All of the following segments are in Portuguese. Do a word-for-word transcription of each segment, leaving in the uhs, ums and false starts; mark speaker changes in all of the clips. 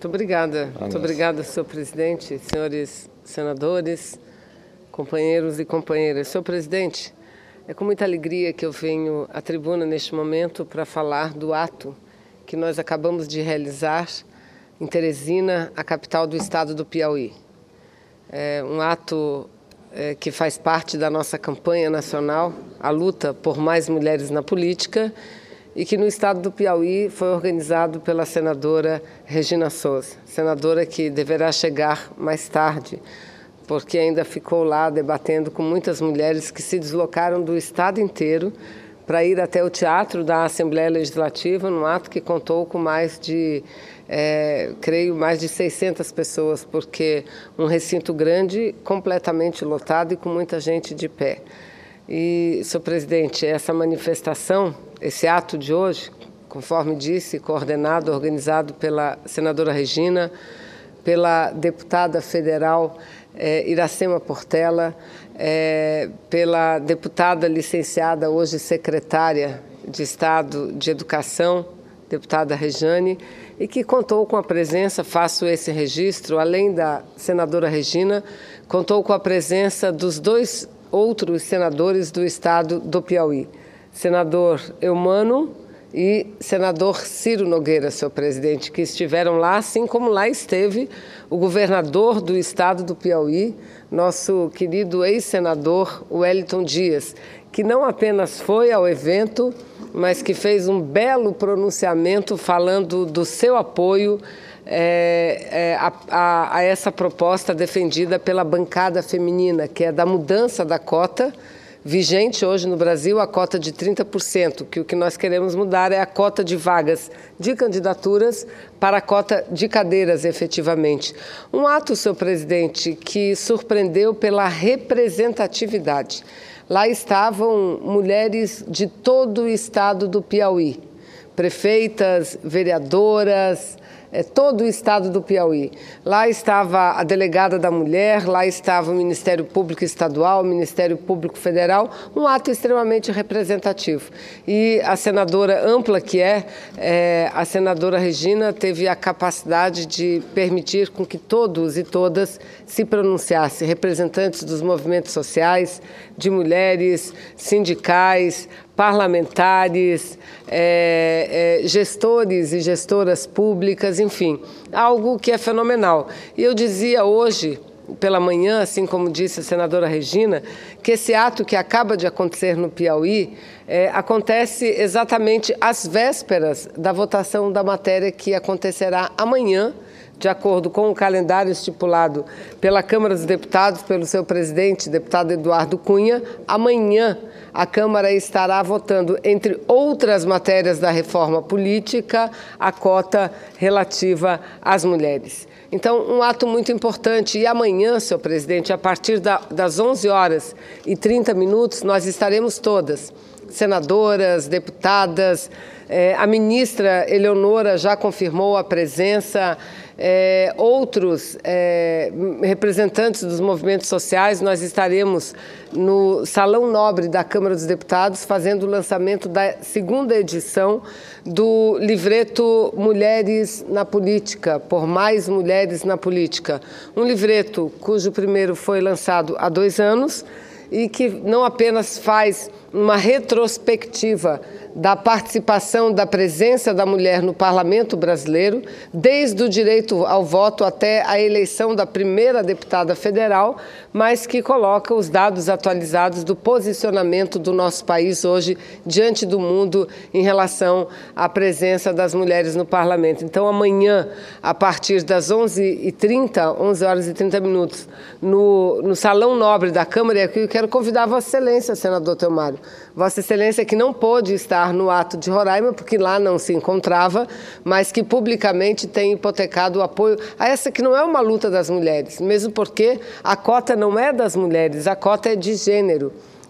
Speaker 1: Muito obrigada. Muito obrigada, senhor presidente, senhores senadores, companheiros e companheiras. Senhor presidente, é com muita alegria que eu venho à tribuna neste momento para falar do ato que nós acabamos de realizar em Teresina, a capital do estado do Piauí. É um ato é, que faz parte da nossa campanha nacional, a luta por mais mulheres na política, e que no estado do Piauí foi organizado pela senadora Regina Souza, senadora que deverá chegar mais tarde, porque ainda ficou lá debatendo com muitas mulheres que se deslocaram do estado inteiro para ir até o Teatro da Assembleia Legislativa, num ato que contou com mais de, é, creio, mais de seiscentas pessoas, porque um recinto grande, completamente lotado e com muita gente de pé. E, senhor presidente, essa manifestação, esse ato de hoje, conforme disse, coordenado, organizado pela senadora Regina, pela deputada federal eh, Iracema Portela, eh, pela deputada licenciada, hoje secretária de Estado de Educação, deputada Rejane, e que contou com a presença, faço esse registro, além da senadora Regina, contou com a presença dos dois outros senadores do estado do Piauí, senador Eumano e senador Ciro Nogueira, senhor presidente, que estiveram lá, assim como lá esteve o governador do estado do Piauí, nosso querido ex-senador Wellington Dias, que não apenas foi ao evento, mas que fez um belo pronunciamento falando do seu apoio É, é, a, a, a essa proposta defendida pela bancada feminina, que é da mudança da cota, vigente hoje no Brasil, a cota de trinta por cento, que o que nós queremos mudar é a cota de vagas de candidaturas para a cota de cadeiras, efetivamente. Um ato, senhor presidente, que surpreendeu pela representatividade. Lá estavam mulheres de todo o estado do Piauí, prefeitas, vereadoras, É, todo o estado do Piauí. Lá estava a delegada da mulher, lá estava o Ministério Público Estadual, o Ministério Público Federal, um ato extremamente representativo. E a senadora ampla que é, é, a senadora Regina teve a capacidade de permitir com que todos e todas se pronunciassem, representantes dos movimentos sociais, de mulheres, sindicais, parlamentares, é, é, gestores e gestoras públicas, enfim, algo que é fenomenal. E eu dizia hoje, pela manhã, assim como disse a senadora Regina, que esse ato que acaba de acontecer no Piauí é, acontece exatamente às vésperas da votação da matéria que acontecerá amanhã, de acordo com o calendário estipulado pela Câmara dos Deputados, pelo seu presidente, deputado Eduardo Cunha. Amanhã a Câmara estará votando, entre outras matérias da reforma política, a cota relativa às mulheres. Então, um ato muito importante. E amanhã, senhor presidente, a partir da, das onze horas e trinta minutos, nós estaremos todas, senadoras, deputadas, eh, a ministra Eleonora já confirmou a presença, É, outros é, representantes dos movimentos sociais. Nós estaremos no Salão Nobre da Câmara dos Deputados fazendo o lançamento da segunda edição do livreto Mulheres na Política, por mais mulheres na política. Um livreto cujo primeiro foi lançado há dois anos e que não apenas faz uma retrospectiva da participação, da presença da mulher no parlamento brasileiro, desde o direito ao voto até a eleição da primeira deputada federal, mas que coloca os dados atualizados do posicionamento do nosso país hoje diante do mundo em relação à presença das mulheres no parlamento. Então, amanhã, a partir das onze e trinta, onze horas e trinta minutos, no, no Salão Nobre da Câmara, e aqui eu quero convidar Vossa Excelência, senador Teomário, Vossa Excelência que não pôde estar no ato de Roraima, porque lá não se encontrava, mas que publicamente tem hipotecado o apoio a essa que não é uma luta das mulheres, mesmo porque a cota não é das mulheres, a cota é de gênero.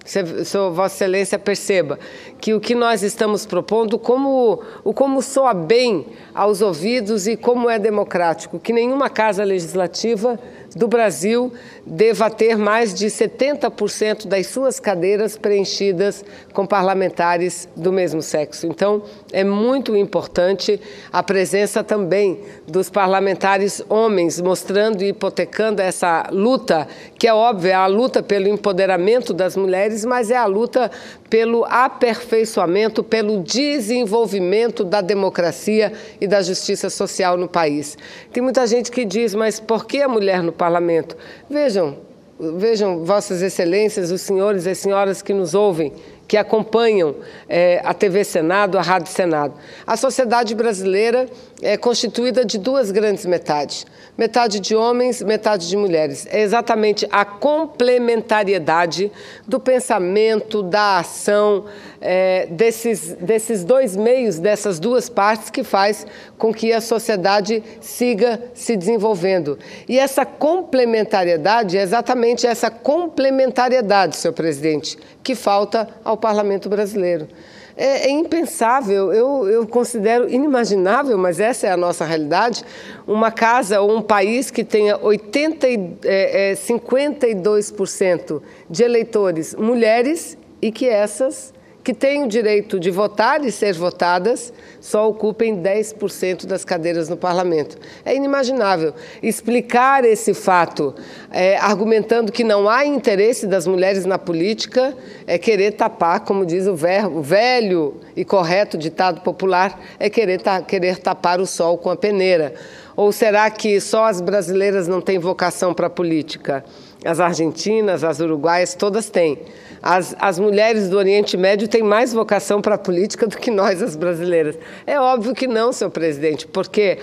Speaker 1: Vossa Excelência perceba que o que nós estamos propondo, como, o como soa bem aos ouvidos e como é democrático, que nenhuma casa legislativa do Brasil deva ter mais de setenta por cento das suas cadeiras preenchidas com parlamentares do mesmo sexo. Então, é muito importante a presença também dos parlamentares homens, mostrando e hipotecando essa luta, que é óbvia, é a luta pelo empoderamento das mulheres, mas é a luta pelo aperfeiçoamento, pelo desenvolvimento da democracia e da justiça social no país. Tem muita gente que diz, mas por que a mulher no parlamento? Vejam, vejam, Vossas Excelências, os senhores e as senhoras que nos ouvem, que acompanham é, a T V Senado, a Rádio Senado. A sociedade brasileira é constituída de duas grandes metades. Metade de homens, metade de mulheres. É exatamente a complementariedade do pensamento, da ação, é, desses, desses dois meios, dessas duas partes, que faz com que a sociedade siga se desenvolvendo. E essa complementariedade é exatamente essa complementariedade, senhor presidente, que falta ao Parlamento brasileiro. É, é impensável, eu, eu considero inimaginável, mas essa é a nossa realidade, uma casa ou um país que tenha oitenta, é, é, cinquenta e dois por cento de eleitores mulheres e que essas que têm o direito de votar e ser votadas, só ocupem dez por cento das cadeiras no parlamento. É inimaginável. Explicar esse fato, é, argumentando que não há interesse das mulheres na política, é querer tapar, como diz o, verbo, o velho e correto ditado popular, é querer, ta, querer tapar o sol com a peneira. Ou será que só as brasileiras não têm vocação para a política? As argentinas, as uruguaias, todas têm. As, as mulheres do Oriente Médio têm mais vocação para a política do que nós, as brasileiras. É óbvio que não, senhor presidente, porque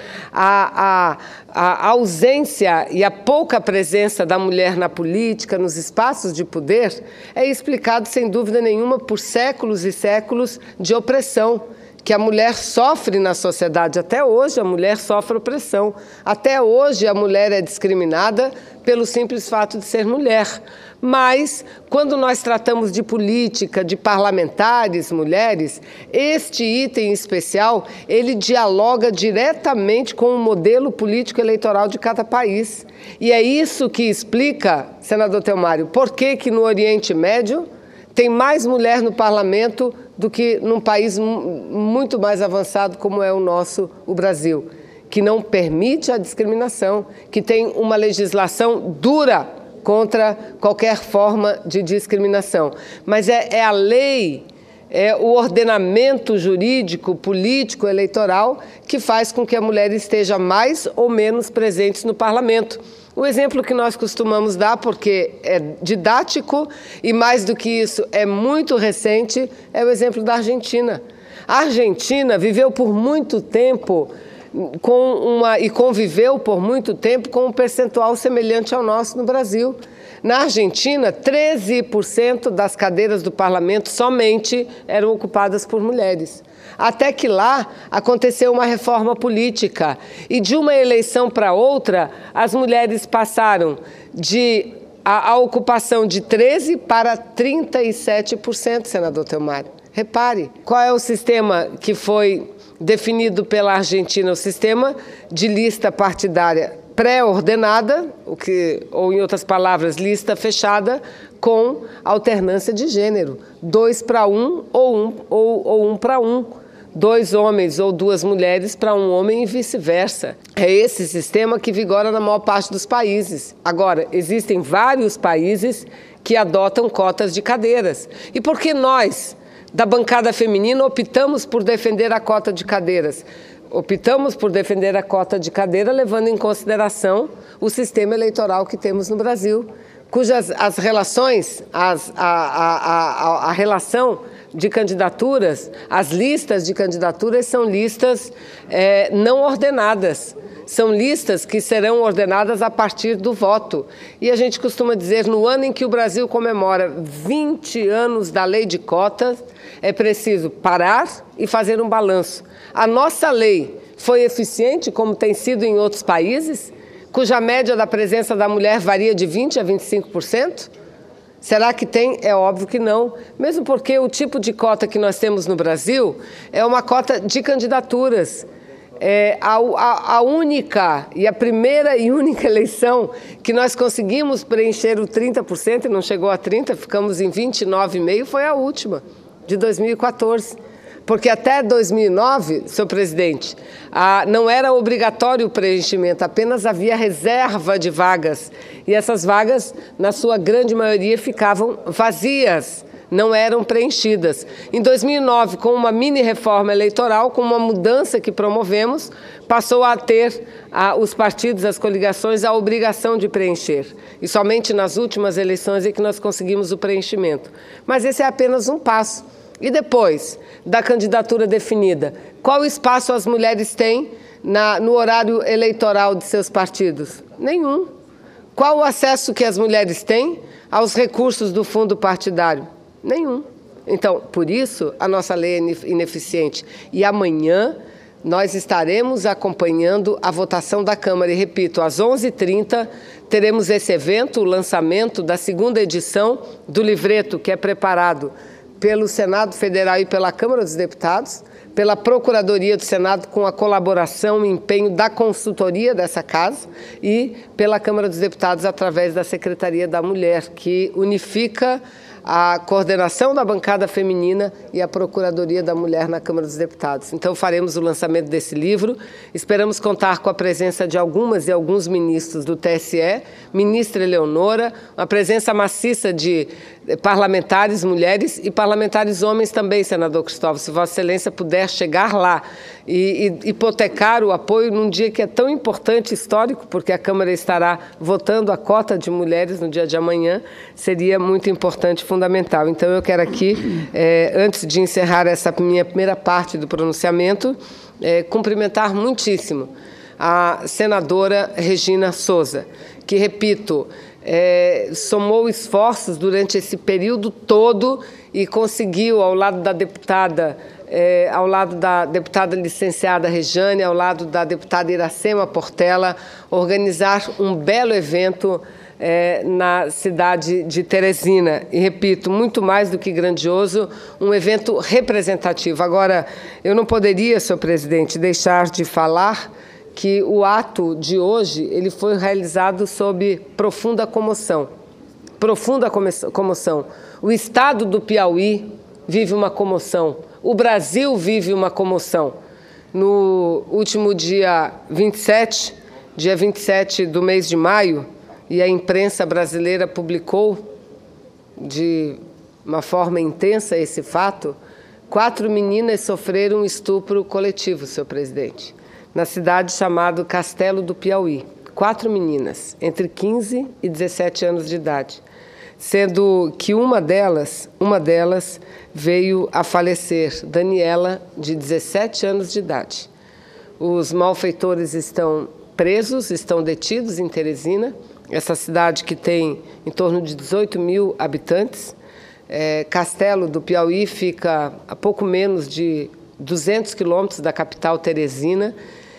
Speaker 1: a, a, a ausência e a pouca presença da mulher na política, nos espaços de poder, é explicado, sem dúvida nenhuma, por séculos e séculos de opressão que a mulher sofre na sociedade. Até hoje a mulher sofre opressão. Até hoje a mulher é discriminada pelo simples fato de ser mulher. Mas, quando nós tratamos de política, de parlamentares, mulheres, este item especial, ele dialoga diretamente com o modelo político eleitoral de cada país. E é isso que explica, senador Theomário, por que que no Oriente Médio tem mais mulher no parlamento do que num país muito mais avançado como é o nosso, o Brasil, que não permite a discriminação, que tem uma legislação dura contra qualquer forma de discriminação. Mas é, é a lei, é o ordenamento jurídico, político, eleitoral que faz com que a mulher esteja mais ou menos presente no parlamento. O exemplo que nós costumamos dar, porque é didático e, mais do que isso, é muito recente, é o exemplo da Argentina. A Argentina viveu por muito tempo com uma, e conviveu por muito tempo com um percentual semelhante ao nosso no Brasil. Na Argentina, treze por cento das cadeiras do parlamento somente eram ocupadas por mulheres. Até que lá aconteceu uma reforma política e de uma eleição para outra, as mulheres passaram de a, a ocupação de treze por cento para trinta e sete por cento, senador Theomário. Repare, qual é o sistema que foi definido pela Argentina? O sistema de lista partidária pré-ordenada, o que, ou em outras palavras, lista fechada, com alternância de gênero, dois para um ou um, ou, ou um para um, dois homens ou duas mulheres para um homem e vice-versa. É esse sistema que vigora na maior parte dos países. Agora, existem vários países que adotam cotas de cadeiras. E por que nós, da bancada feminina, optamos por defender a cota de cadeiras? Optamos por defender a cota de cadeira levando em consideração o sistema eleitoral que temos no Brasil, cujas as relações, as, a, a, a, a relação de candidaturas, as listas de candidaturas são listas é, não ordenadas. São listas que serão ordenadas a partir do voto. E a gente costuma dizer, no ano em que o Brasil comemora vinte anos da lei de cotas, é preciso parar e fazer um balanço. A nossa lei foi eficiente, como tem sido em outros países, cuja média da presença da mulher varia de vinte por cento a vinte e cinco por cento? Será que tem? É óbvio que não, mesmo porque o tipo de cota que nós temos no Brasil é uma cota de candidaturas. É a, a, a única e a primeira e única eleição que nós conseguimos preencher o trinta por cento, e não chegou a trinta por cento, ficamos em vinte e nove vírgula cinco por cento, foi a última, de dois mil e quatorze. Porque até dois mil e nove, senhor presidente, a, não era obrigatório o preenchimento, apenas havia reserva de vagas. E essas vagas, na sua grande maioria, ficavam vazias, não eram preenchidas. Em dois mil e nove, com uma mini-reforma eleitoral, com uma mudança que promovemos, passou a ter a, os partidos, as coligações, a obrigação de preencher. E somente nas últimas eleições é que nós conseguimos o preenchimento. Mas esse é apenas um passo. E depois da candidatura definida, qual espaço as mulheres têm na, no horário eleitoral de seus partidos? Nenhum. Qual o acesso que as mulheres têm aos recursos do fundo partidário? Nenhum. Então, por isso, a nossa lei é ineficiente. E amanhã nós estaremos acompanhando a votação da Câmara. E, repito, às onze e trinta teremos esse evento, o lançamento da segunda edição do livreto que é preparado pelo Senado Federal e pela Câmara dos Deputados, pela Procuradoria do Senado, com a colaboração e empenho da consultoria dessa casa, e pela Câmara dos Deputados através da Secretaria da Mulher, que unifica a coordenação da bancada feminina e a Procuradoria da Mulher na Câmara dos Deputados. Então, faremos o lançamento desse livro. Esperamos contar com a presença de algumas e alguns ministros do T S E, ministra Eleonora, uma presença maciça de parlamentares mulheres e parlamentares homens também, senador Cristóvão. Se Vossa Excelência puder chegar lá e, e hipotecar o apoio num dia que é tão importante e histórico, porque a Câmara estará votando a cota de mulheres no dia de amanhã, seria muito importante, fundamental. Então, eu quero aqui, é, antes de encerrar essa minha primeira parte do pronunciamento, é, cumprimentar muitíssimo a senadora Regina Souza, que, repito, É, somou esforços durante esse período todo e conseguiu, ao lado da deputada, é, ao lado da deputada licenciada Rejane, ao lado da deputada Iracema Portela, organizar um belo evento é, na cidade de Teresina. E, repito, muito mais do que grandioso, um evento representativo. Agora, eu não poderia, senhor presidente, deixar de falar que o ato de hoje ele foi realizado sob profunda comoção. Profunda comoção. O Estado do Piauí vive uma comoção. O Brasil vive uma comoção. No último dia vinte e sete, dia vinte e sete do mês de maio, e a imprensa brasileira publicou de uma forma intensa esse fato, quatro meninas sofreram um estupro coletivo, senhor presidente, na cidade chamada Castelo do Piauí. Quatro meninas, entre quinze e dezessete anos de idade, sendo que uma delas, uma delas veio a falecer, Daniela, de dezessete anos de idade. Os malfeitores estão presos, estão detidos em Teresina, essa cidade que tem em torno de dezoito mil habitantes. É, Castelo do Piauí fica a pouco menos de duzentos quilômetros da capital Teresina,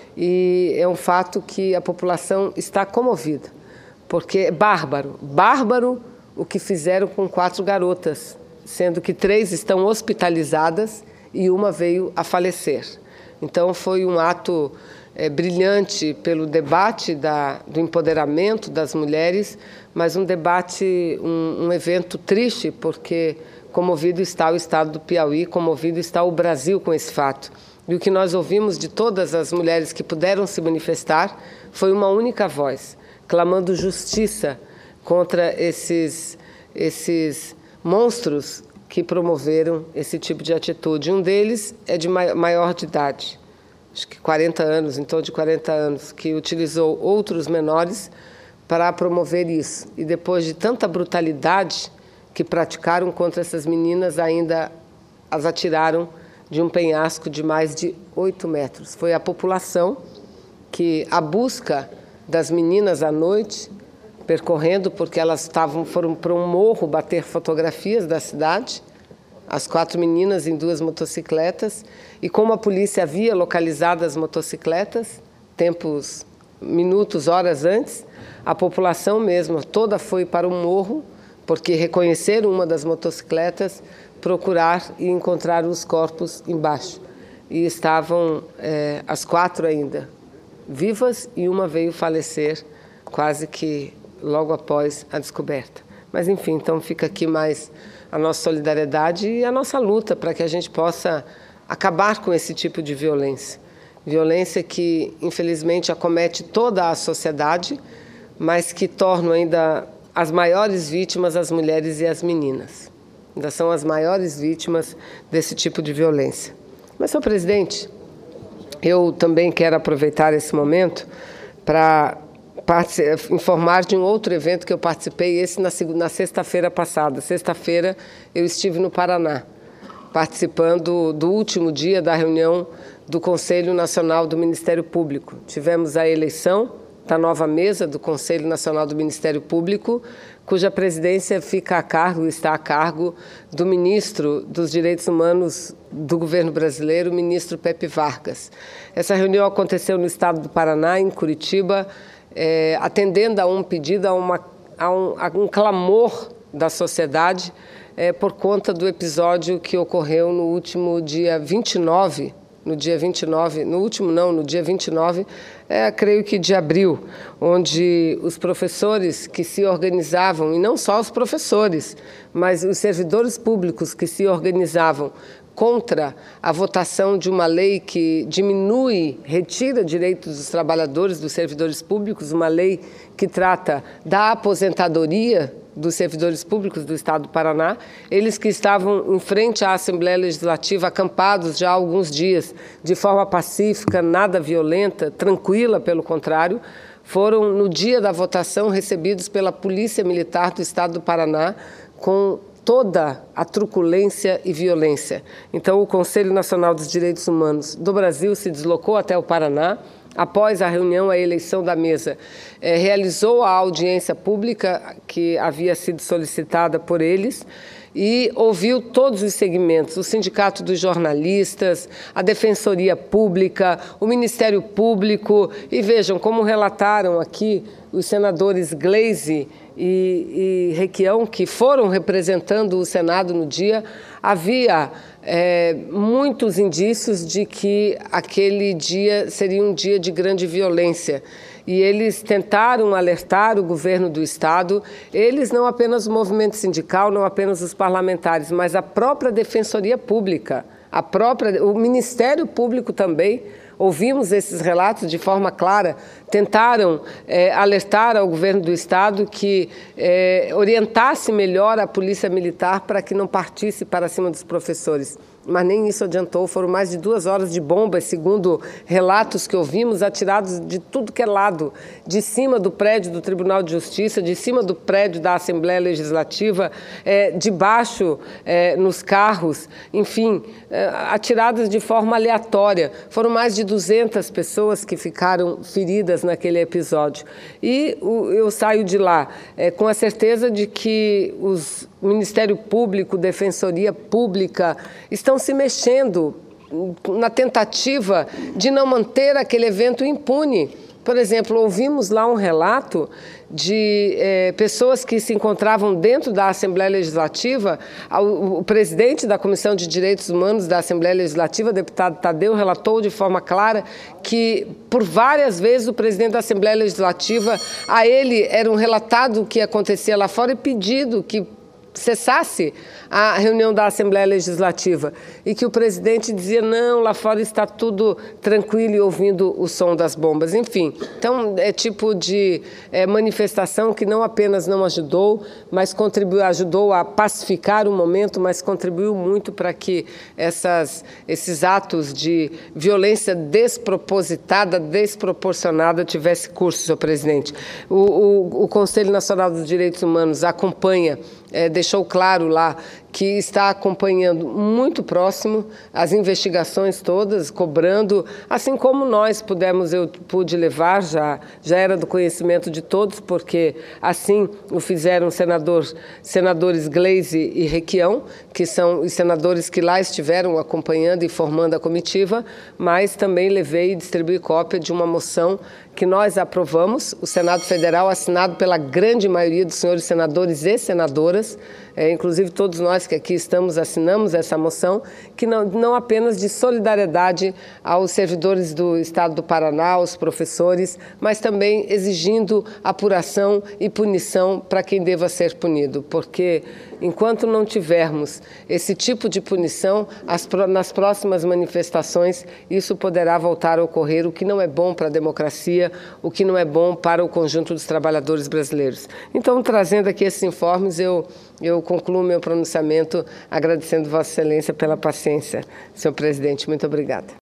Speaker 1: e é um fato que a população está comovida, porque é bárbaro, bárbaro o que fizeram com quatro garotas, sendo que três estão hospitalizadas e uma veio a falecer. Então, foi um ato é, brilhante pelo debate da, do empoderamento das mulheres, mas um debate, um, um evento triste, porque comovido está o Estado do Piauí, comovido está o Brasil com esse fato. E o que nós ouvimos de todas as mulheres que puderam se manifestar foi uma única voz, clamando justiça contra esses, esses monstros que promoveram esse tipo de atitude. Um deles é de maior de idade, acho que quarenta anos, em torno de quarenta anos, que utilizou outros menores para promover isso. E depois de tanta brutalidade que praticaram contra essas meninas, ainda as atiraram de um penhasco de mais de oito metros. Foi a população que, à busca das meninas à noite, percorrendo, porque elas estavam, foram para um morro bater fotografias da cidade, as quatro meninas em duas motocicletas, e como a polícia havia localizado as motocicletas, tempos, minutos, horas antes, a população mesmo toda foi para o morro porque reconheceram uma das motocicletas, procurar e encontrar os corpos embaixo. E estavam é, as quatro ainda vivas e uma veio falecer quase que logo após a descoberta. Mas enfim, então fica aqui mais a nossa solidariedade e a nossa luta para que a gente possa acabar com esse tipo de violência. Violência que infelizmente acomete toda a sociedade, mas que torna ainda as maiores vítimas as mulheres e as meninas. Ainda são as maiores vítimas desse tipo de violência. Mas, senhor presidente, eu também quero aproveitar esse momento para informar de um outro evento que eu participei, esse na, na sexta-feira passada. Sexta-feira eu estive no Paraná, participando do último dia da reunião do Conselho Nacional do Ministério Público. Tivemos a eleição da nova mesa do Conselho Nacional do Ministério Público, cuja presidência fica a cargo, está a cargo do ministro dos Direitos Humanos do governo brasileiro, o ministro Pepe Vargas. Essa reunião aconteceu no estado do Paraná, em Curitiba, é, atendendo a um pedido, a, uma, a, um, a um clamor da sociedade é, por conta do episódio que ocorreu no último dia vinte e nove, no dia vinte e nove, no último não, no dia vinte e nove, é, creio que de abril, onde os professores que se organizavam, e não só os professores, mas os servidores públicos que se organizavam contra a votação de uma lei que diminui, retira direitos dos trabalhadores, dos servidores públicos, uma lei que trata da aposentadoria dos servidores públicos do Estado do Paraná, eles que estavam em frente à Assembleia Legislativa, acampados já há alguns dias, de forma pacífica, nada violenta, tranquila, pelo contrário, foram, no dia da votação, recebidos pela Polícia Militar do Estado do Paraná com toda a truculência e violência. Então, o Conselho Nacional dos Direitos Humanos do Brasil se deslocou até o Paraná. Após a reunião, a eleição da mesa, eh, realizou a audiência pública que havia sido solicitada por eles e ouviu todos os segmentos, o Sindicato dos Jornalistas, a Defensoria Pública, o Ministério Público, e vejam como relataram aqui os senadores Gleisi e, e Requião, que foram representando o Senado no dia, havia é, muitos indícios de que aquele dia seria um dia de grande violência. E eles tentaram alertar o governo do Estado, eles, não apenas o movimento sindical, não apenas os parlamentares, mas a própria Defensoria Pública, a própria, o Ministério Público também. Ouvimos esses relatos de forma clara, tentaram é, alertar ao governo do Estado que é, orientasse melhor a Polícia Militar para que não partisse para cima dos professores. Mas nem isso adiantou, foram mais de duas horas de bombas, segundo relatos que ouvimos, atirados de tudo que é lado, de cima do prédio do Tribunal de Justiça, de cima do prédio da Assembleia Legislativa, é, de baixo é, nos carros, enfim, é, atiradas de forma aleatória. Foram mais de duzentas pessoas que ficaram feridas naquele episódio. E o, eu saio de lá é, com a certeza de que os Ministério Público, Defensoria Pública, estão se mexendo na tentativa de não manter aquele evento impune. Por exemplo, ouvimos lá um relato de eh, pessoas que se encontravam dentro da Assembleia Legislativa. O, o presidente da Comissão de Direitos Humanos da Assembleia Legislativa, deputado Tadeu, relatou de forma clara que, por várias vezes, o presidente da Assembleia Legislativa, a ele era um relatado o que acontecia lá fora e pedido que cessasse a reunião da Assembleia Legislativa e que o presidente dizia, não, lá fora está tudo tranquilo e ouvindo o som das bombas. Enfim, então é tipo de é, manifestação que não apenas não ajudou, mas contribuiu, ajudou a pacificar o momento, mas contribuiu muito para que essas, esses atos de violência despropositada, desproporcionada tivesse curso, senhor presidente. O, o, o Conselho Nacional dos Direitos Humanos acompanha, é, deixou claro lá que está acompanhando muito próximo as investigações todas, cobrando, assim como nós pudemos, eu pude levar, já, já era do conhecimento de todos, porque assim o fizeram senador, senadores Gleisi e Requião, que são os senadores que lá estiveram acompanhando e formando a comitiva, mas também levei e distribuí cópia de uma moção que nós aprovamos, o Senado Federal, assinado pela grande maioria dos senhores senadores e senadoras, é, inclusive todos nós que aqui estamos assinamos essa moção, que não, não apenas de solidariedade aos servidores do Estado do Paraná, aos professores, mas também exigindo apuração e punição para quem deva ser punido, porque enquanto não tivermos esse tipo de punição, as, nas próximas manifestações isso poderá voltar a ocorrer, o que não é bom para a democracia, o que não é bom para o conjunto dos trabalhadores brasileiros. Então, trazendo aqui esses informes, eu, eu concluo meu pronunciamento agradecendo Vossa Excelência pela paciência. Senhor presidente, muito obrigada.